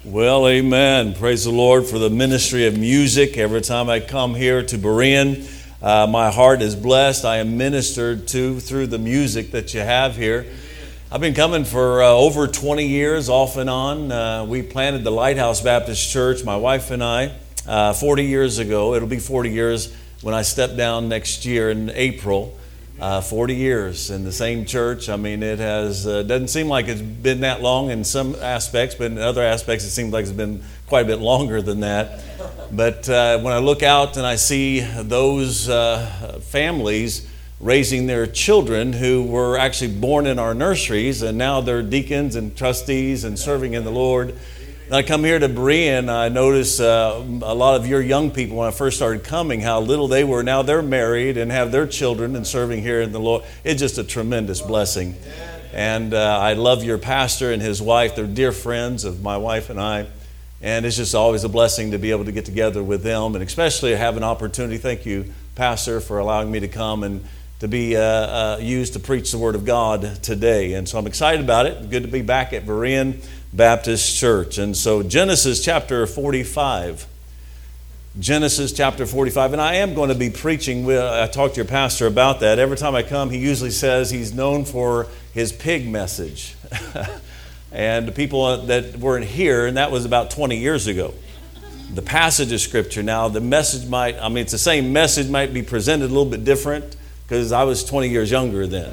Well, amen. Praise the Lord for the ministry of music. Every time I come here to Berean, my heart is blessed. I am ministered to through the music that you have here. I've been coming for over 20 years, off and on. We planted the Lighthouse Baptist Church, my wife and I, 40 years ago. It'll be 40 years when I step down next year in April. 40 years in the same church. I mean, it has doesn't seem like it's been that long in some aspects, but in other aspects it seems like it's been quite a bit longer than that. But when I look out and I see those families raising their children who were actually born in our nurseries, and now they're deacons and trustees and serving in the Lord. And I come here to Berean, I notice a lot of your young people when I first started coming, how little they were. Now they're married and have their children and serving here in the Lord. It's just a tremendous blessing. And I love your pastor and his wife. They're dear friends of my wife and I. And it's just always a blessing to be able to get together with them, and especially have an opportunity. Thank you, Pastor, for allowing me to come and to be used to preach the Word of God today. And so I'm excited about it. Good to be back at Berean Baptist Church. And so Genesis chapter 45. Genesis chapter 45. And I am going to be preaching. I talked to your pastor about that. Every time I come, he usually says he's known for his pig message. And the people that weren't here, and that was about 20 years ago. The passage of Scripture now, the message it's the same message, might be presented a little bit different because I was 20 years younger then.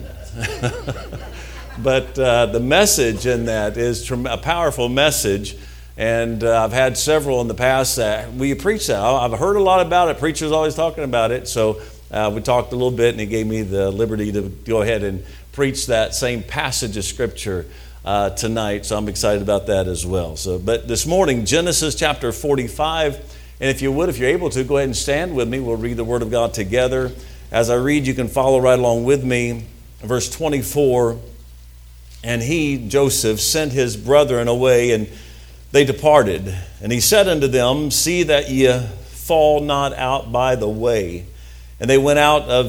But the message in that is a powerful message, and I've had several in the past that we preach that. I've heard a lot about it. Preachers always talking about it, so we talked a little bit, and he gave me the liberty to go ahead and preach that same passage of Scripture tonight, so I'm excited about that as well. But this morning, Genesis chapter 45, and if you're able to, go ahead and stand with me. We'll read the Word of God together. As I read, you can follow right along with me. Verse 24. And he, Joseph, sent his brethren away, and they departed. And he said unto them, See that ye fall not out by the way. And they went up out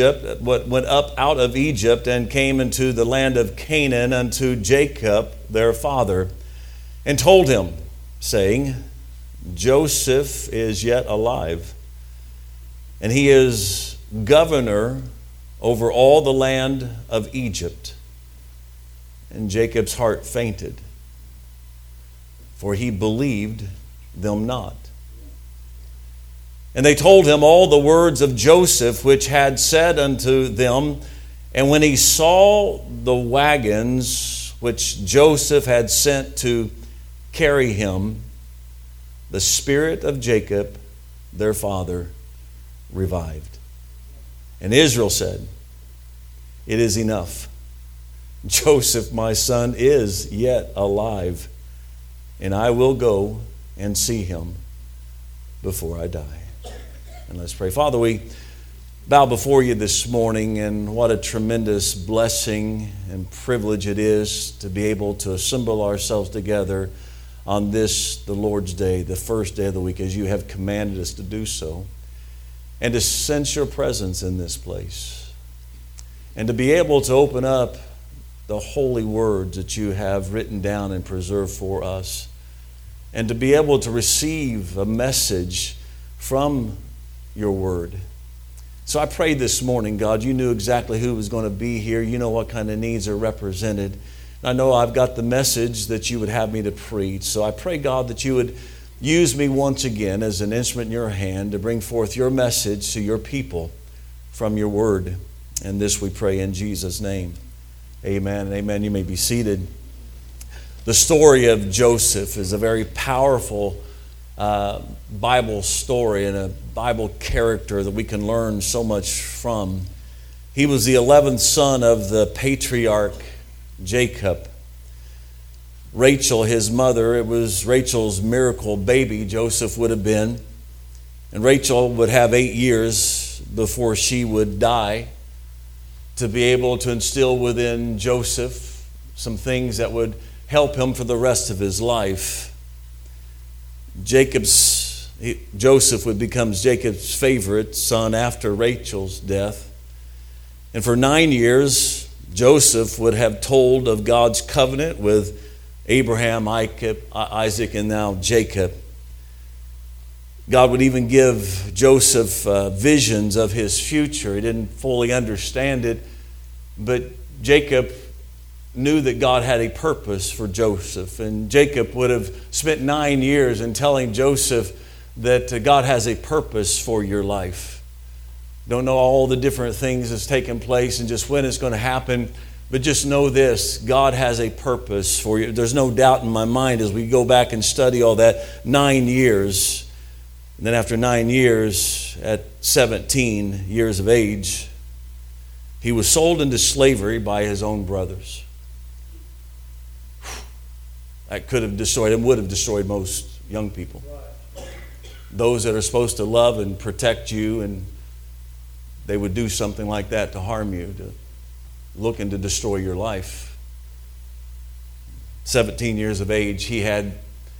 of Egypt, and came into the land of Canaan unto Jacob their father, and told him, saying, Joseph is yet alive, and he is governor over all the land of Egypt. And Jacob's heart fainted, for he believed them not. And they told him all the words of Joseph, which had said unto them. And when he saw the wagons which Joseph had sent to carry him, the spirit of Jacob, their father, revived. And Israel said, It is enough. Joseph, my son, is yet alive, and I will go and see him before I die. And let's pray. Father, we bow before you this morning, and what a tremendous blessing and privilege it is to be able to assemble ourselves together on this, the Lord's Day, the first day of the week, as you have commanded us to do so, and to sense your presence in this place, and to be able to open up the holy words that you have written down and preserved for us, and to be able to receive a message from your word. So I prayed this morning, God, you knew exactly who was going to be here. You know what kind of needs are represented. And I know I've got the message that you would have me to preach. So I pray, God, that you would use me once again as an instrument in your hand to bring forth your message to your people from your word. And this we pray in Jesus' name. Amen and amen. You may be seated. The story of Joseph is a very powerful Bible story and a Bible character that we can learn so much from. He was the 11th son of the patriarch Jacob. Rachel, his mother, it was Rachel's miracle baby, Joseph would have been. And Rachel would have 8 years before she would die, to be able to instill within Joseph some things that would help him for the rest of his life. Joseph would become Jacob's favorite son after Rachel's death. And for 9 years, Joseph would have told of God's covenant with Abraham, Isaac, and now Jacob. God would even give Joseph visions of his future. He didn't fully understand it, but Jacob knew that God had a purpose for Joseph. And Jacob would have spent 9 years in telling Joseph that God has a purpose for your life. Don't know all the different things that's taking place and just when it's going to happen, but just know this: God has a purpose for you. There's no doubt in my mind as we go back and study all that 9 years. And then after 9 years, at 17 years of age, he was sold into slavery by his own brothers. That could have destroyed him, would have destroyed most young people. Those that are supposed to love and protect you, and they would do something like that to harm you, to looking to destroy your life. 17 years of age, he had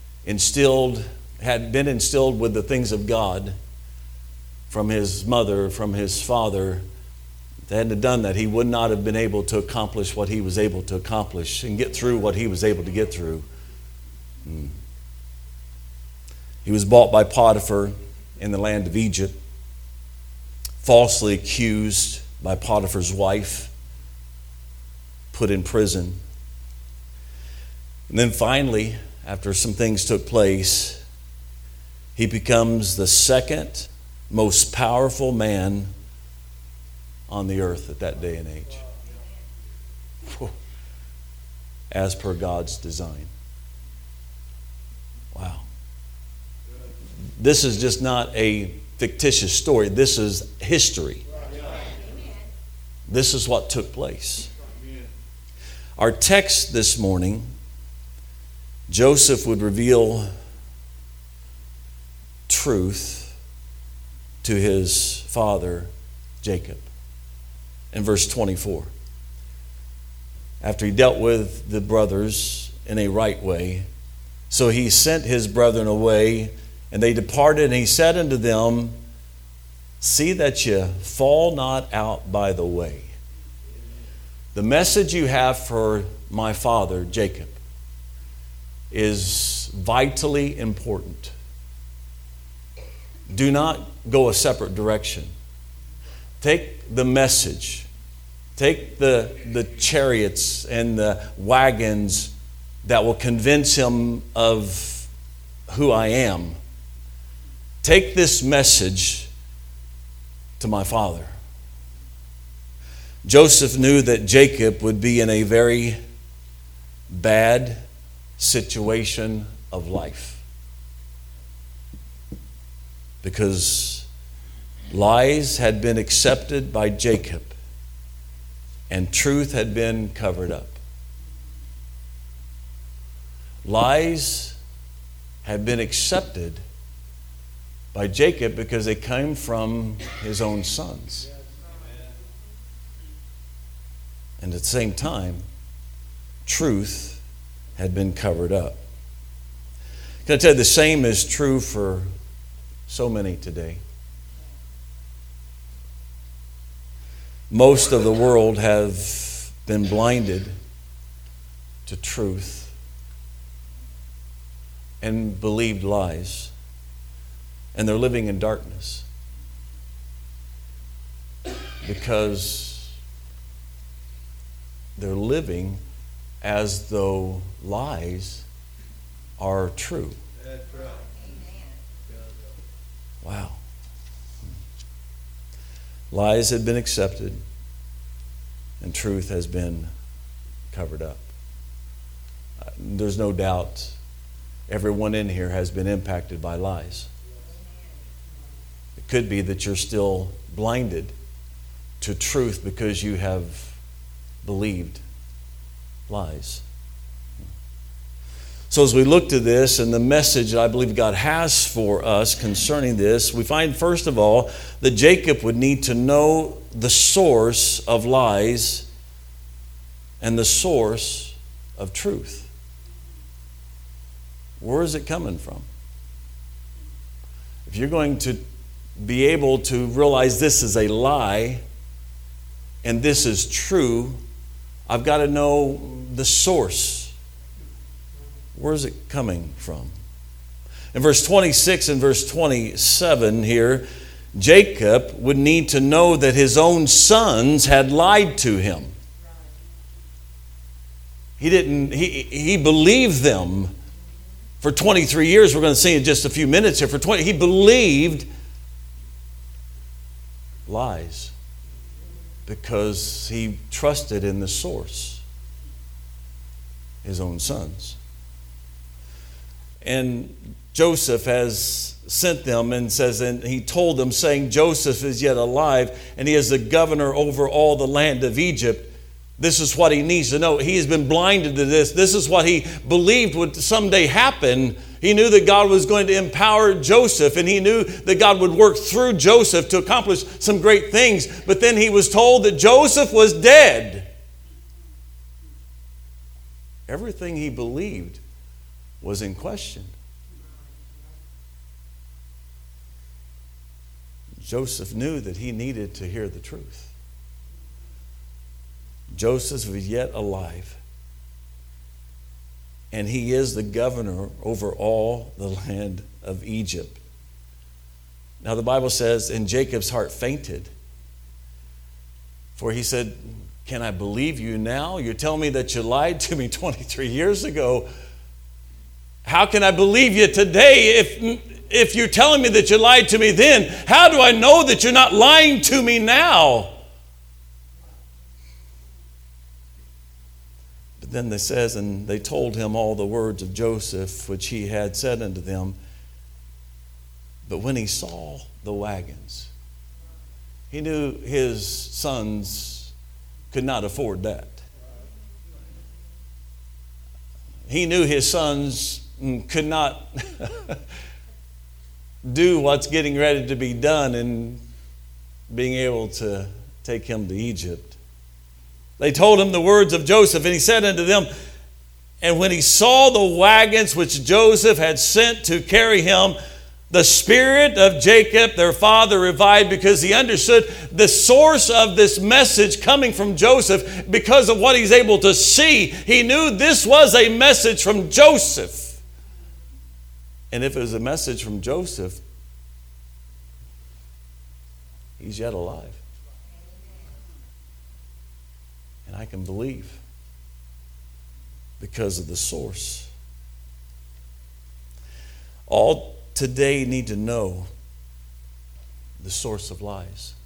been instilled with the things of God from his mother, from his father. If they hadn't done that, he would not have been able to accomplish what he was able to accomplish and get through what he was able to get through. He was bought by Potiphar in the land of Egypt, falsely accused by Potiphar's wife, put in prison. And then finally, after some things took place, he becomes the second most powerful man on the earth at that day and age, as per God's design. Wow. This is just not a fictitious story. This is history. This is what took place. Our text this morning, Joseph would reveal truth to his father Jacob in verse 24. After he dealt with the brothers in a right way, so he sent his brethren away, and they departed, and he said unto them, see that ye fall not out by the way. The message you have for my father Jacob is vitally important. Do not go a separate direction. Take the message. Take the chariots and the wagons that will convince him of who I am. Take this message to my father. Joseph knew that Jacob would be in a very bad situation of life, because lies had been accepted by Jacob and truth had been covered up. Lies had been accepted by Jacob because they came from his own sons. And at the same time, truth had been covered up. Can I tell you, the same is true for so many today. Most of the world have been blinded to truth and believed lies, and they're living in darkness because they're living as though lies are true. That's right. Wow. Lies had been accepted and truth has been covered up. There's no doubt everyone in here has been impacted by lies. It could be that you're still blinded to truth because you have believed lies. So as we look to this and the message that I believe God has for us concerning this, we find first of all that Jacob would need to know the source of lies and the source of truth. Where is it coming from? If you're going to be able to realize this is a lie and this is true, I've got to know the source Where's it coming from? In verse 26 and verse 27 here, Jacob would need to know that his own sons had lied to him. He believed them for 23 years. We're going to see in just a few minutes here. He believed lies because he trusted in the source, his own sons. And Joseph has sent them and says, and he told them, saying, Joseph is yet alive, and he is the governor over all the land of Egypt. This is what he needs to know. He has been blinded to this. This is what he believed would someday happen. He knew that God was going to empower Joseph, and he knew that God would work through Joseph to accomplish some great things. But then he was told that Joseph was dead. Everything he believed was in question. Joseph knew that he needed to hear the truth. Joseph is yet alive, and he is the governor over all the land of Egypt. Now the Bible says, and Jacob's heart fainted, for he said, can I believe you now? You're telling me that you lied to me 23 years ago. How can I believe you today if you're telling me that you lied to me then? How do I know that you're not lying to me now? But then it says, and they told him all the words of Joseph, which he had said unto them. But when he saw the wagons, he knew his sons could not afford that. He knew his sons could not do what's getting ready to be done and being able to take him to Egypt. They told him the words of Joseph, and he said unto them, and when he saw the wagons which Joseph had sent to carry him, the spirit of Jacob, their father, revived, because he understood the source of this message coming from Joseph because of what he's able to see. He knew this was a message from Joseph. And if it was a message from Joseph, he's yet alive. And I can believe because of the source. All today need to know the source of lies.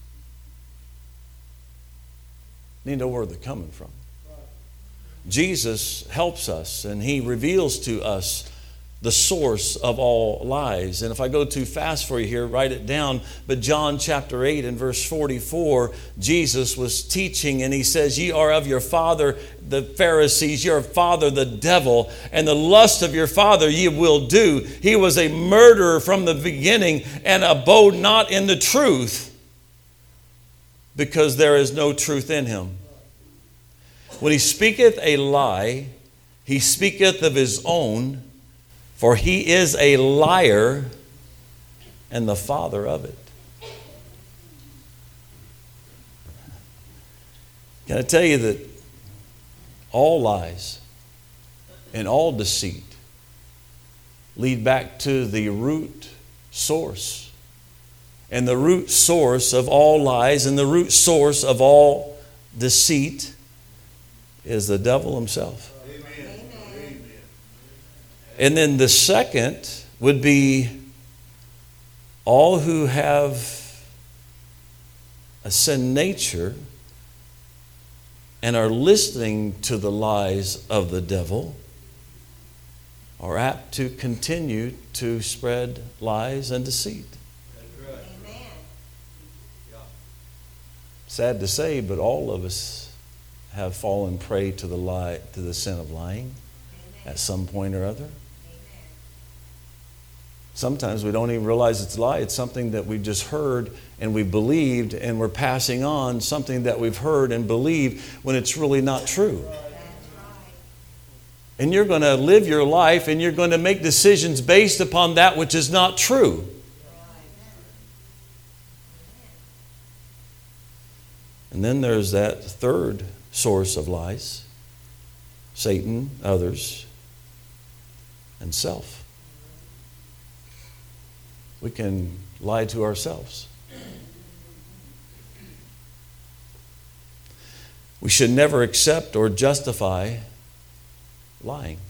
Need to know where they're coming from. Jesus helps us, and he reveals to us the source of all lies. And if I go too fast for you here, write it down. But John chapter 8 and verse 44, Jesus was teaching, and he says, ye are of your father, the Pharisees, your father, the devil, and the lust of your father ye will do. He was a murderer from the beginning, and abode not in the truth, because there is no truth in him. When he speaketh a lie, he speaketh of his own, for he is a liar and the father of it. Can I tell you that all lies and all deceit lead back to the root source. And the root source of all lies and the root source of all deceit is the devil himself. And then the second would be all who have a sin nature and are listening to the lies of the devil are apt to continue to spread lies and deceit. Amen. Sad to say, but all of us have fallen prey to the sin of lying at some point or other. Sometimes we don't even realize it's a lie. It's something that we've just heard and we believed, and we're passing on something that we've heard and believed when it's really not true. And you're going to live your life and you're going to make decisions based upon that which is not true. And then there's that third source of lies. Satan, others. and self. We can lie to ourselves. We should never accept or justify lying.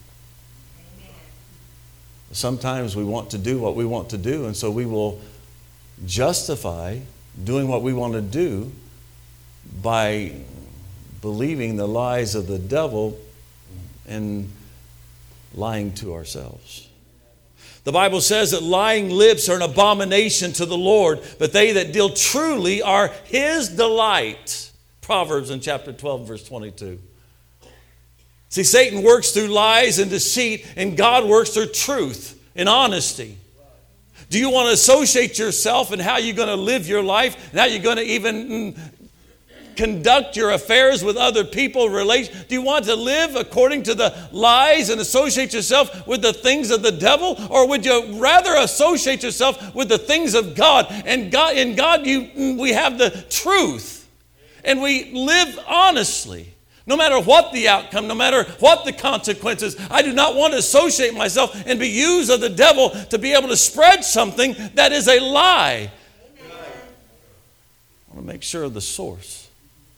Sometimes we want to do what we want to do, and so we will justify doing what we want to do by believing the lies of the devil and lying to ourselves. The Bible says that lying lips are an abomination to the Lord, but they that deal truly are His delight. Proverbs in chapter 12, verse 22. See, Satan works through lies and deceit, and God works through truth and honesty. Do you want to associate yourself in how you're going to live your life, and how you're going to even conduct your affairs with other people? Do you want to live according to the lies and associate yourself with the things of the devil? Or would you rather associate yourself with the things of God? And in God, we have the truth, and we live honestly. No matter what the outcome, no matter what the consequences, I do not want to associate myself and be used of the devil to be able to spread something that is a lie. Amen. I want to make sure of the source.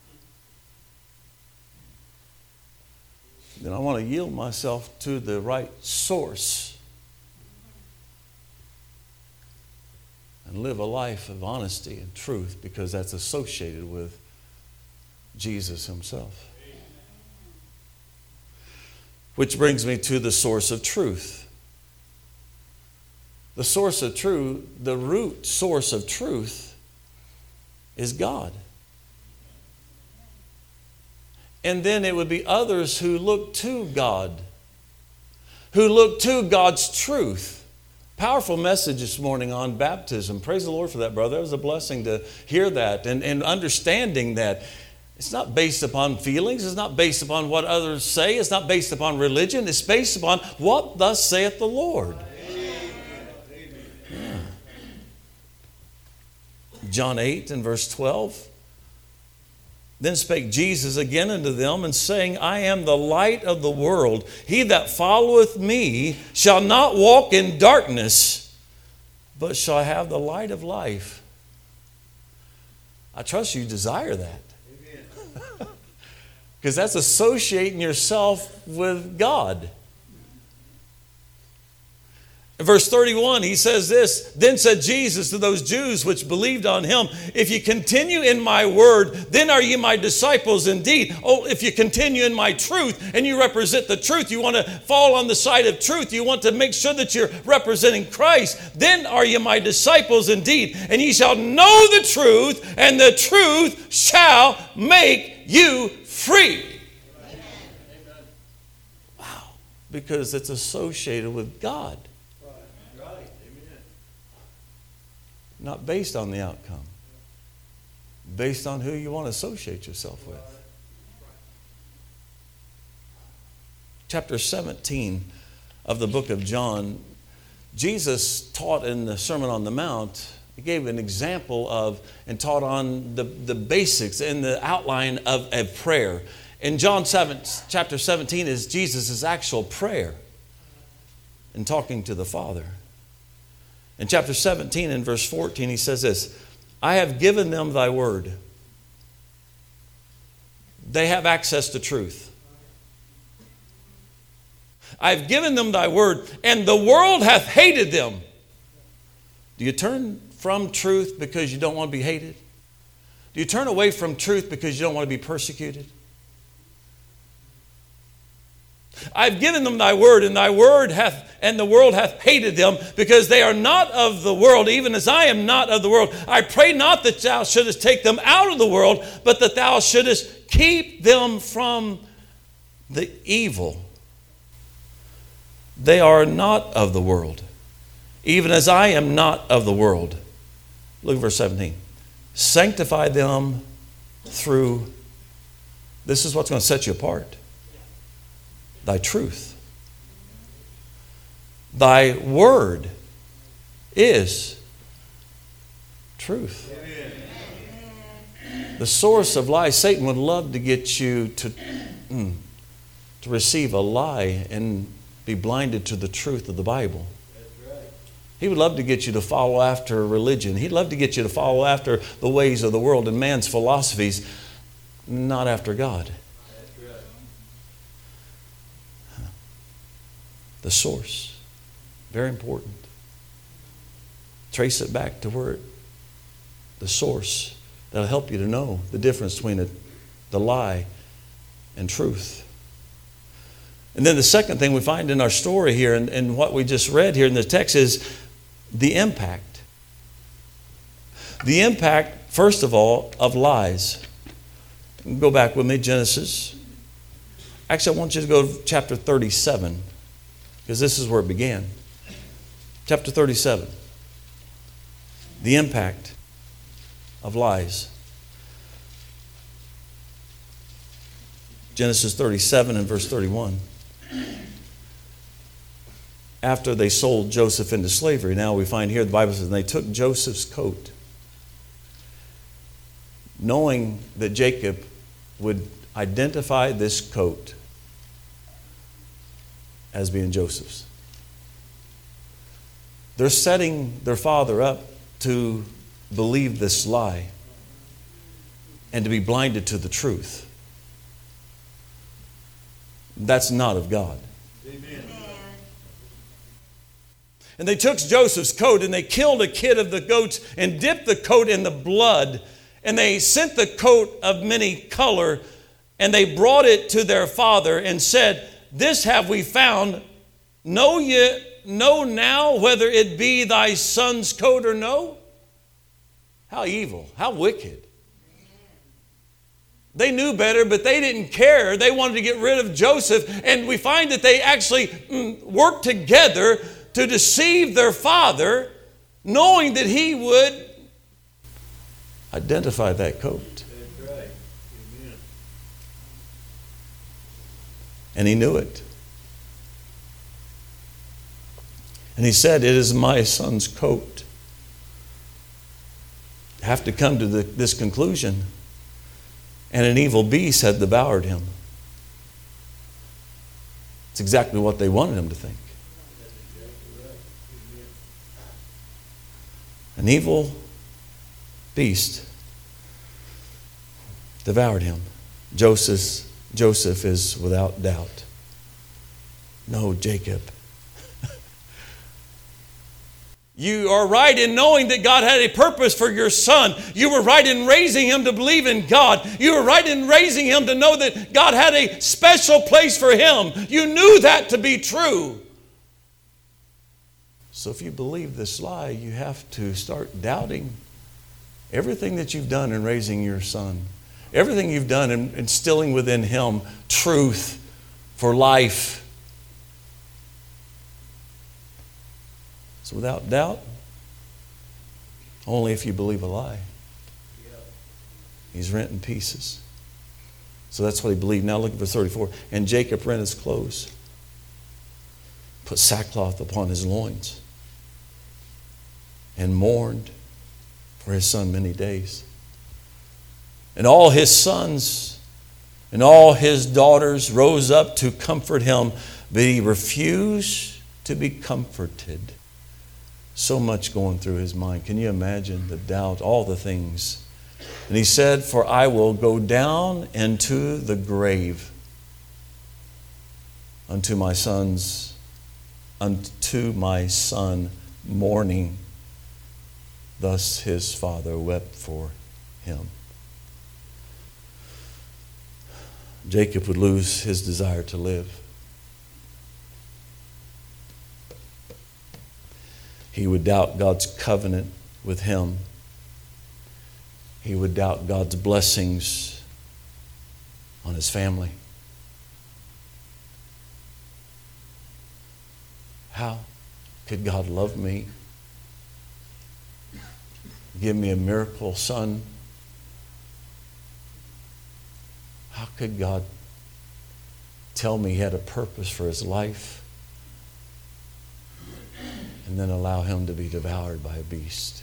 Then I want to yield myself to the right source and live a life of honesty and truth, because that's associated with Jesus Himself. Which brings me to the source of truth. The source of truth, the root source of truth, is God. And then it would be others who look to God, who look to God's truth. Powerful message this morning on baptism. Praise the Lord for that, brother. It was a blessing to hear that and understanding that. It's not based upon feelings. It's not based upon what others say. It's not based upon religion. It's based upon what thus saith the Lord. Yeah. John 8 and verse 12. Then spake Jesus again unto them, and saying, I am the light of the world. He that followeth me shall not walk in darkness, but shall have the light of life. I trust you desire that. Because that's associating yourself with God. In verse 31, he says this, Then said Jesus to those Jews which believed on Him, If ye continue in my word, then are ye my disciples indeed. Oh, if you continue in my truth, and you represent the truth, you want to fall on the side of truth, you want to make sure that you're representing Christ, then are ye my disciples indeed. And ye shall know the truth, and the truth shall make you free. Amen. Wow. Because it's associated with God. Right. Amen. Not based on the outcome. Based on who you want to associate yourself with. Chapter 17 of the book of John, Jesus taught in the Sermon on the Mount. He gave an example of and taught on the basics and the outline of a prayer. In John 7, chapter 17 is Jesus' actual prayer in talking to the Father. In chapter 17 and verse 14 he says this, I have given them thy word. They have access to truth. I have given them thy word, and the world hath hated them. Do you turn from truth because you don't want to be hated? Do you turn away from truth because you don't want to be persecuted? I've given them thy word, and the world hath hated them, because they are not of the world, even as I am not of the world. I pray not that thou shouldest take them out of the world, but that thou shouldest keep them from the evil. They are not of the world, even as I am not of the world. Look at verse 17. Sanctify them through, this is what's going to set you apart, thy truth. Thy word is truth. The source of lies, Satan would love to get you to receive a lie and be blinded to the truth of the Bible. He would love to get you to follow after religion. He'd love to get you to follow after the ways of the world and man's philosophies, not after God. The source. Very important. Trace it back to where the source. That'll help you to know the difference between the lie and truth. And then the second thing we find in our story here and what we just read here in the text is the impact. The impact, first of all, of lies. Go back with me, Genesis. Actually, I want you to go to chapter 37, because this is where it began. Chapter 37. The impact of lies. Genesis 37 and verse 31. After they sold Joseph into slavery, now we find here the Bible says, and they took Joseph's coat, knowing that Jacob would identify this coat as being Joseph's. They're setting their father up to believe this lie and to be blinded to the truth. That's not of God. Amen. And they took Joseph's coat and they killed a kid of the goats and dipped the coat in the blood. And they sent the coat of many color and they brought it to their father and said, "This have we found. Know now whether it be thy son's coat or no?" How evil, how wicked. They knew better, but they didn't care. They wanted to get rid of Joseph. And we find that they actually worked together to deceive their father, knowing that he would identify that coat. That's right. Amen. And he knew it. And he said, "It is my son's coat." Have to come to this conclusion. And an evil beast had devoured him. It's exactly what they wanted him to think. An evil beast devoured him. Joseph is without doubt. No, Jacob. You are right in knowing that God had a purpose for your son. You were right in raising him to believe in God. You were right in raising him to know that God had a special place for him. You knew that to be true. So if you believe this lie, you have to start doubting everything that you've done in raising your son. Everything you've done in instilling within him truth for life. So without doubt, only if you believe a lie. He's rent in pieces. So that's what he believed. Now look at verse 34. And Jacob rent his clothes, put sackcloth upon his loins, and mourned for his son many days. And all his sons and all his daughters rose up to comfort him, but he refused to be comforted. So much going through his mind. Can you imagine the doubt, all the things? And he said, "For I will go down into the grave unto my son mourning." Thus his father wept for him. Jacob would lose his desire to live. He would doubt God's covenant with him. He would doubt God's blessings on his family. How could God love me? Give me a miracle son? How could God tell me he had a purpose for his life and then allow him to be devoured by a beast?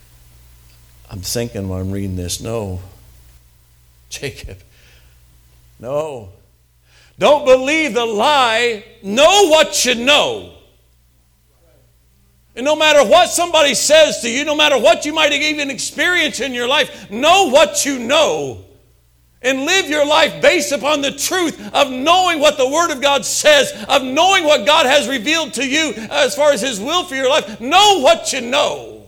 I'm thinking when I'm reading this, no, Jacob, No. Don't believe the lie. Know what you know. And no matter what somebody says to you, no matter what you might even experience in your life, know what you know. And live your life based upon the truth of knowing what the Word of God says, of knowing what God has revealed to you as far as His will for your life. Know what you know.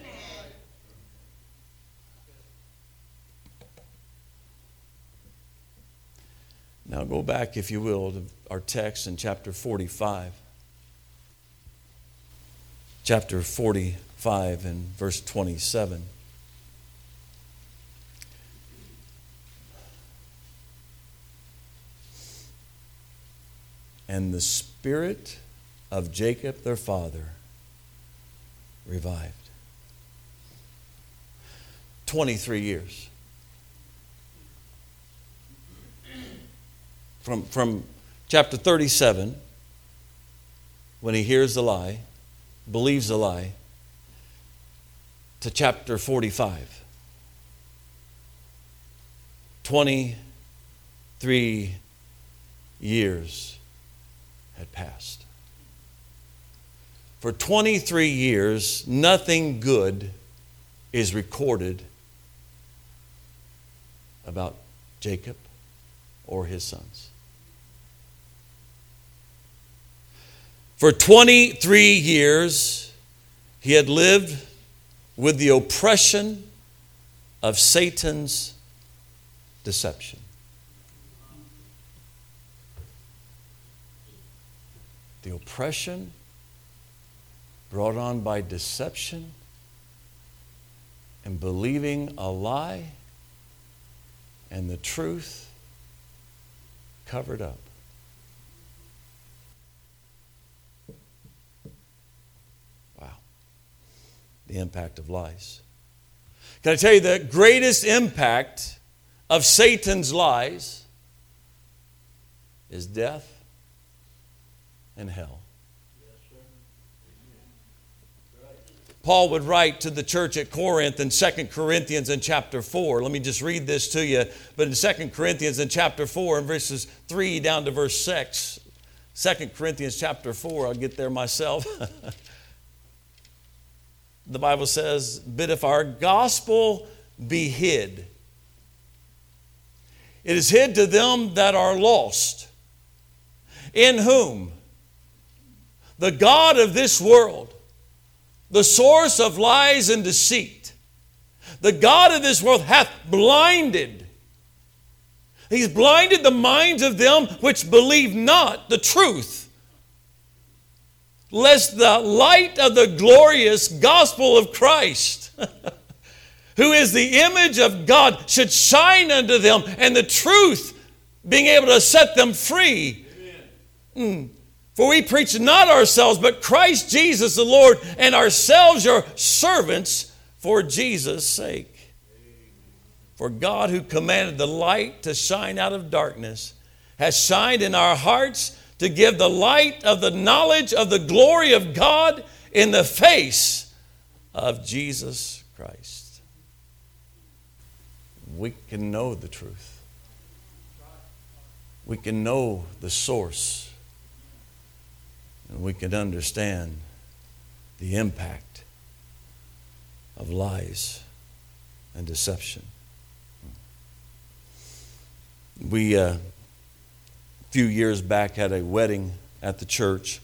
Now go back, if you will, to our text in chapter 45. Chapter 45 and verse 27. And the spirit of Jacob their father revived. 23 years. From chapter 37, when he hears the lie, believes the lie, to chapter 45. 23 years had passed. For 23 years, nothing good is recorded about Jacob or his sons. For 23 years, he had lived with the oppression of Satan's deception. The oppression brought on by deception and believing a lie and the truth covered up. Wow. The impact of lies. Can I tell you the greatest impact of Satan's lies is death and hell. Paul would write to the church at Corinth in 2 Corinthians in chapter 4. Let me just read this to you. But in 2 Corinthians in chapter 4, in verses 3 down to verse 6, 2 Corinthians chapter 4, I'll get there myself. The Bible says, but if our gospel be hid, it is hid to them that are lost, in whom the God of this world, the source of lies and deceit, the God of this world hath blinded. He's blinded the minds of them which believe not the truth, lest the light of the glorious gospel of Christ, who is the image of God, should shine unto them, and the truth being able to set them free. For we preach not ourselves, but Christ Jesus the Lord, and ourselves your servants for Jesus' sake. For God, who commanded the light to shine out of darkness, has shined in our hearts to give the light of the knowledge of the glory of God in the face of Jesus Christ. We can know the truth. We can know the source. And we can understand the impact of lies and deception. We, a few years back, had a wedding at the church.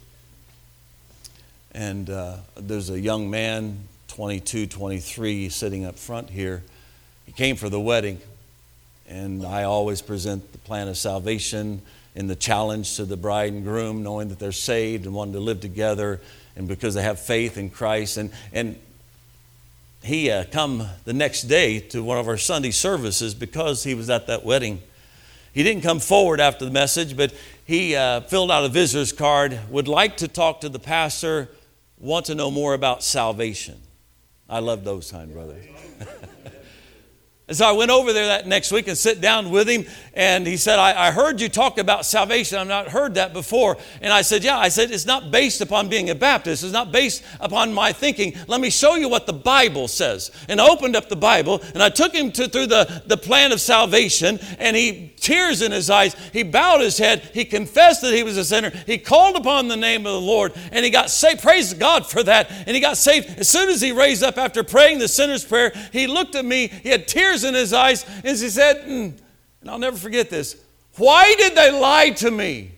And there's a young man, 22, 23, sitting up front here. He came for the wedding. And I always present the plan of salvation in the challenge to the bride and groom, knowing that they're saved and wanting to live together, and because they have faith in Christ. And he come the next day to one of our Sunday services because he was at that wedding. He didn't come forward after the message, but he filled out a visitor's card, would like to talk to the pastor, want to know more about salvation. I love those kind, brother. And so I went over there that next week and sit down with him, and he said, I heard you talk about salvation. I've not heard that before. And I said, yeah. I said, it's not based upon being a Baptist. It's not based upon my thinking. Let me show you what the Bible says. And I opened up the Bible, and I took him through the plan of salvation, and he, tears in his eyes, he bowed his head, he confessed that he was a sinner, he called upon the name of the Lord, and he got saved. Praise God for that. And he got saved. As soon as he raised up after praying the sinner's prayer, he looked at me, he had tears in his eyes, as he said, and I'll never forget this, why did they lie to me?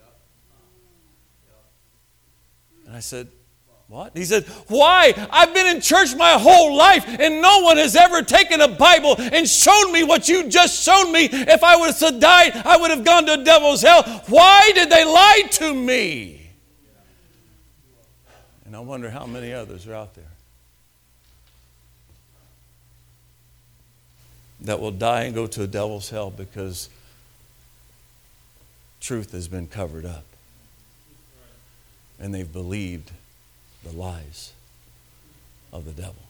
And I said, what? He said, why? I've been in church my whole life, and no one has ever taken a Bible and shown me what you just showed me. If I would have died, I would have gone to devil's hell. Why did they lie to me? And I wonder how many others are out there that will die and go to a devil's hell because truth has been covered up. And they've believed the lies of the devil.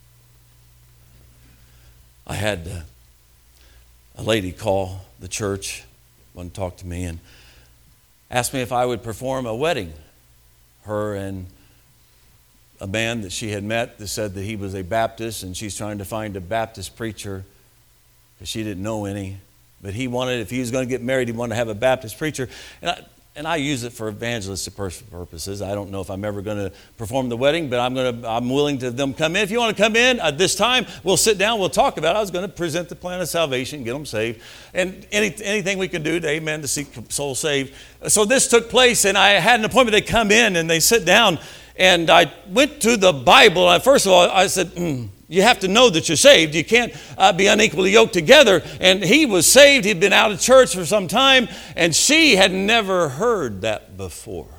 I had a lady call the church, wanted to talk to me, and asked me if I would perform a wedding. Her and a man that she had met that said that he was a Baptist, and she's trying to find a Baptist preacher because she didn't know any. But he wanted, if he was going to get married, he wanted to have a Baptist preacher. And I use it for evangelistic purposes. I don't know if I'm ever going to perform the wedding, but I'm willing to them come in. If you want to come in this time, we'll sit down, we'll talk about it. I was going to present the plan of salvation, get them saved, and anything we can do to, amen, to see souls saved. So this took place, and I had an appointment. They come in and they sit down, and I went to the Bible. And first of all, I said, you have to know that you're saved. You can't be unequally yoked together. And he was saved. He'd been out of church for some time, and she had never heard that before.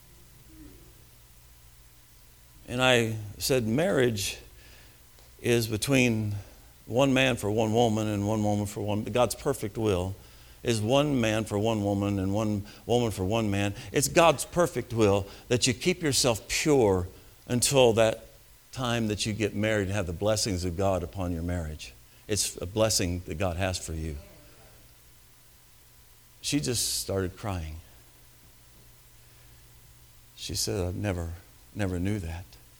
And I said, marriage is between one man for one woman and one woman for one. God's perfect will is one man for one woman and one woman for one man. It's God's perfect will that you keep yourself pure until that time that you get married and have the blessings of God upon your marriage. It's a blessing that God has for you. She just started crying. She said, I never knew that.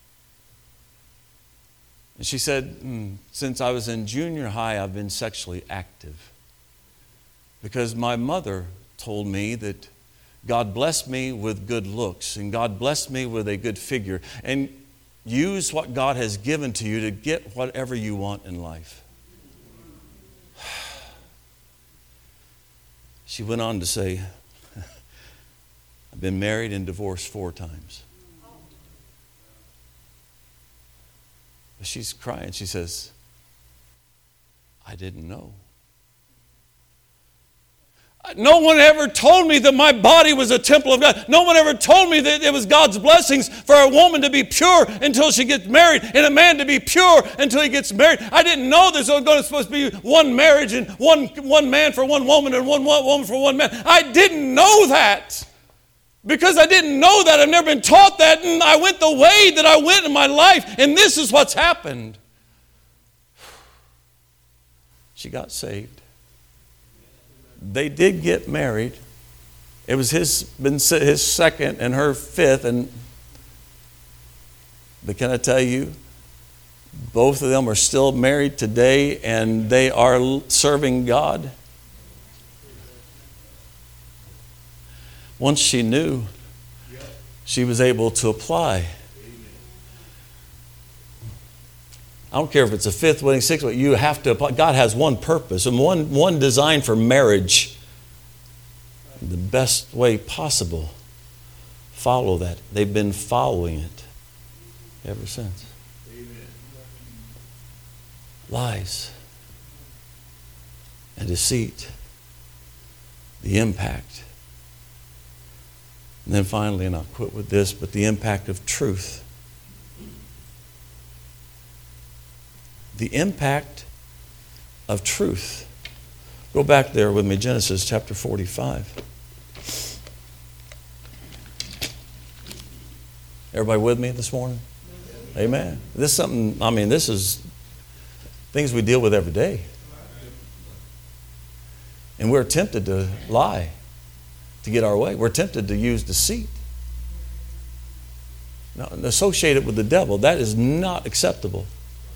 And she said, since I was in junior high, I've been sexually active. Because my mother told me that God blessed me with good looks and God blessed me with a good figure. And use what God has given to you to get whatever you want in life. She went on to say, I've been married and divorced 4 times. But she's crying. She says, I didn't know. No one ever told me that my body was a temple of God. No one ever told me that it was God's blessings for a woman to be pure until she gets married and a man to be pure until he gets married. I didn't know there's supposed to be one marriage and one man for one woman and one woman for one man. I didn't know that. Because I didn't know that, I've never been taught that, and I went the way that I went in my life, and this is what's happened. She got saved. They did get married. It was his second and her 5th. But can I tell you, both of them are still married today, and they are serving God. Once she knew, she was able to apply. I don't care if it's a 5th wedding, 6th wedding, you have to apply. God has one purpose and one design for marriage. The best way possible. Follow that. They've been following it ever since. Amen. Lies and deceit. The impact. And then finally, and I'll quit with this, but the impact of truth. The impact of truth. Go back there with me, Genesis chapter 45. Everybody with me this morning? Amen. This is something, this is things we deal with every day. And we're tempted to lie to get our way. We're tempted to use deceit. Now, associate it with the devil. That is not acceptable.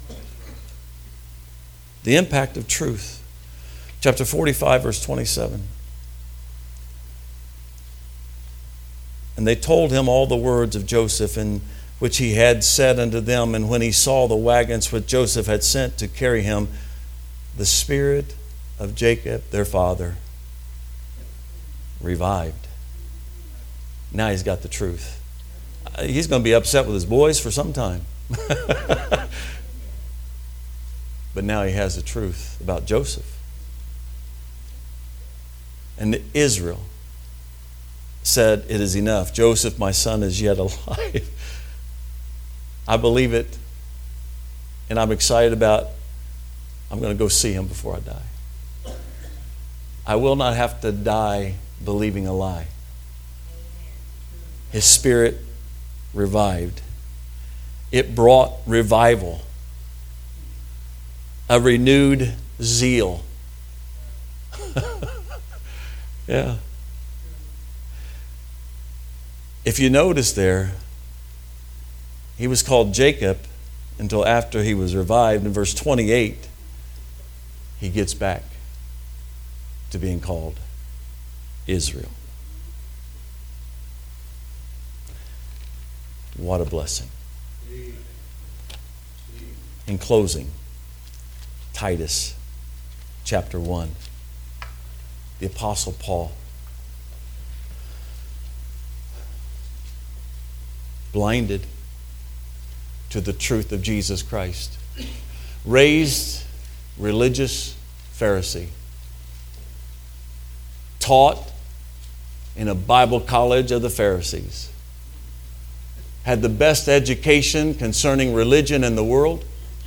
The impact of truth. Chapter 45, verse 27. And they told him all the words of Joseph, in which he had said unto them. And when he saw the wagons which Joseph had sent to carry him, the spirit of Jacob, their father, revived. Now he's got the truth. He's going to be upset with his boys for some time. But now he has the truth about Joseph. And Israel said, it is enough. Joseph, my son, is yet alive. I believe it. And I'm excited about, I'm going to go see him before I die. I will not have to die believing a lie. His spirit revived. It brought revival, a renewed zeal. Yeah. If you notice there, he was called Jacob until after he was revived. In verse 28, he gets back to being called Israel. What a blessing. In closing, Titus chapter 1. The Apostle Paul, blinded to the truth of Jesus Christ, raised religious Pharisee, taught in a Bible college of the Pharisees, had the best education concerning religion in the world,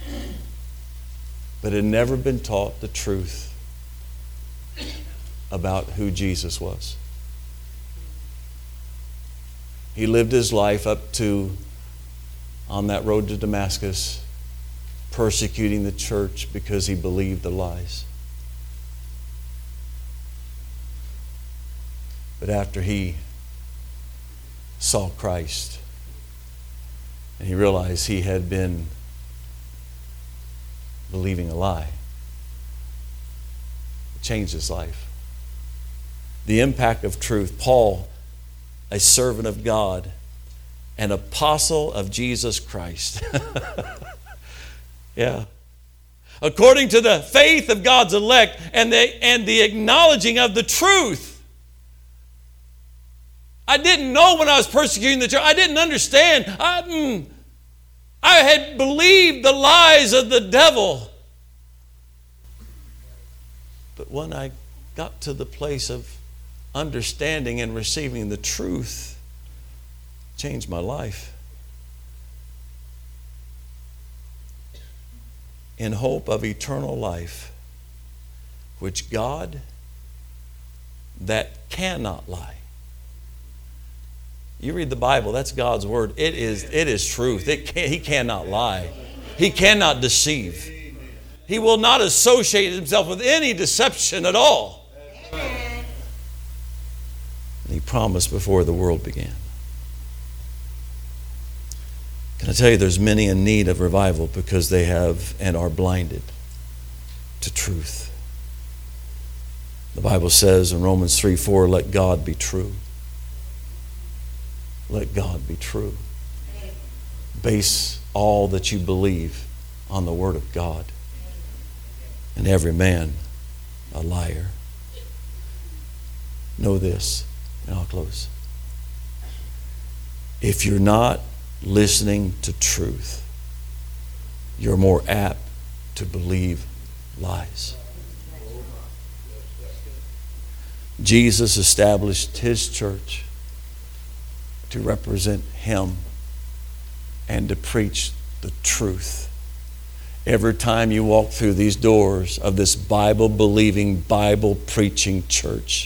but had never been taught the truth about who Jesus was. He lived his life up to, on that road to Damascus, persecuting the church because he believed the lies. But after he saw Christ and he realized he had been believing a lie, it changed his life. The impact of truth. Paul, a servant of God, an apostle of Jesus Christ. Yeah. According to the faith of God's elect and the acknowledging of the truth. I didn't know when I was persecuting the church. I didn't understand. I had believed the lies of the devil. But when I got to the place of understanding and receiving the truth, changed my life. In hope of eternal life, which God that cannot lie. You read the Bible, that's God's word. It is truth. He cannot lie. He cannot deceive. He will not associate himself with any deception at all. He promised before the world began. Can I tell you, there's many in need of revival because they have and are blinded to truth. The Bible says in Romans 3:4, let God be true. Let God be true. Base all that you believe on the Word of God. And every man a liar. Know this. And I'll close. If you're not listening to truth, you're more apt to believe lies. Jesus established his church to represent him and to preach the truth. Every time you walk through these doors of this Bible-believing, Bible-preaching church,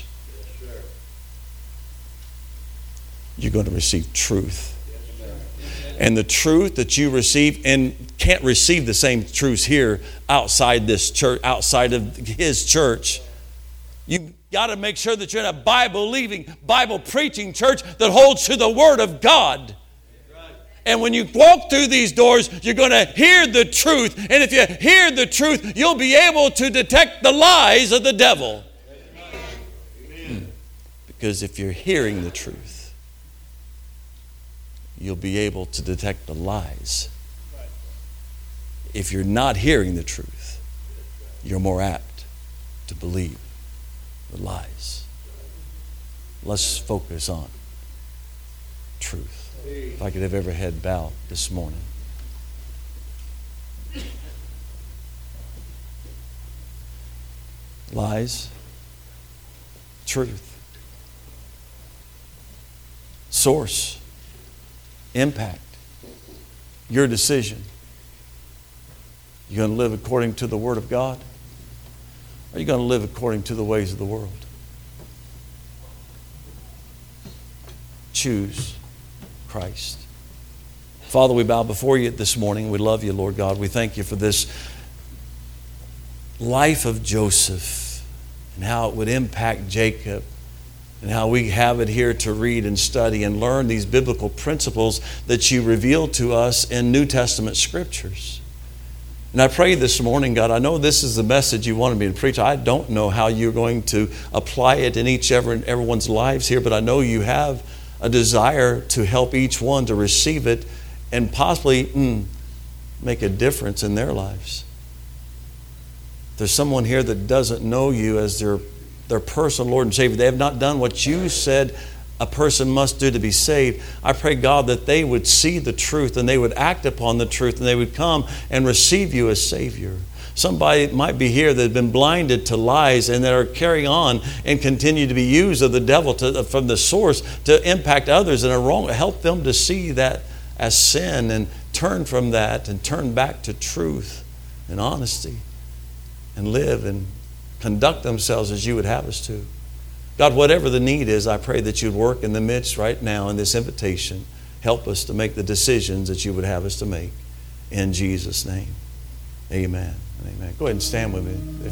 you're going to receive truth. And the truth that you receive, and can't receive the same truths here outside this church, outside of his church, You've got to make sure that you're in a Bible-believing, Bible-preaching church that holds to the Word of God. And when you walk through these doors, you're going to hear the truth. And if you hear the truth, you'll be able to detect the lies of the devil. Because if you're hearing the truth, you'll be able to detect the lies. If you're not hearing the truth, you're more apt to believe the lies. Let's focus on truth. If I could have every head bowed this morning. Lies, truth, source, impact, your decision. You going to live according to the Word of God? Or are you going to live according to the ways of the world? Choose Christ. Father, we bow before you this morning. We love you, Lord God. We thank you for this life of Joseph and how it would impact Jacob and how we have it here to read and study and learn these biblical principles that you reveal to us in New Testament scriptures. And I pray this morning, God, I know this is the message you wanted me to preach. I don't know how you're going to apply it in everyone's lives here, but I know you have a desire to help each one to receive it and possibly make a difference in their lives. There's someone here that doesn't know you as their personal Lord and Savior. They have not done what you said a person must do to be saved. I pray, God, that they would see the truth and they would act upon the truth and they would come and receive you as Savior. Somebody might be here that have been blinded to lies and that are carrying on and continue to be used of the devil from the source to impact others and are wrong. Help them to see that as sin and turn from that and turn back to truth and honesty and live and conduct themselves as you would have us to. God, whatever the need is, I pray that you'd work in the midst right now in this invitation. Help us to make the decisions that you would have us to make. In Jesus' name, amen. Amen. Go ahead and stand with me.